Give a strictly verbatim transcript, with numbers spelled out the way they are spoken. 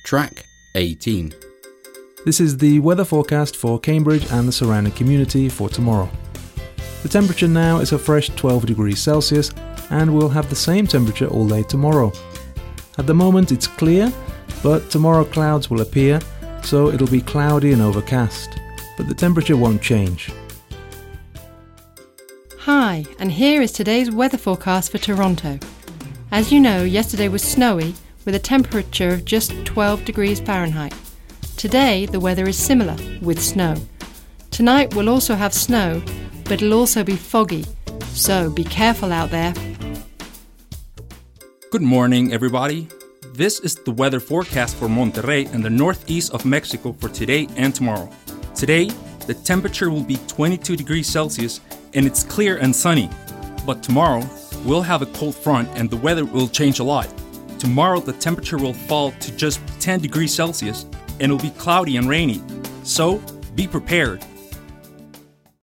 Track eighteen. This is the weather forecast for Cambridge and the surrounding community for tomorrow. The temperature now is a fresh twelve degrees Celsius, and we'll have the same temperature all day tomorrow. At the moment it's clear, but tomorrow clouds will appear, so it'll be cloudy and overcast, but the temperature won't change. Hi, and here is today's weather forecast for Toronto. As you know, yesterday was snowy with a temperature of just twelve degrees Fahrenheit. Today the weather is similar, with snow. Tonight we'll also have snow, but it'll also be foggy, so be careful out there. Good morning, everybody. This is the weather forecast for Monterrey and the northeast of Mexico for today and tomorrow. Today, the temperature will be twenty-two degrees Celsius and it's clear and sunny. But tomorrow, we'll have a cold front and the weather will change a lot. Tomorrow, the temperature will fall to just ten degrees Celsius and it'll be cloudy and rainy. So, be prepared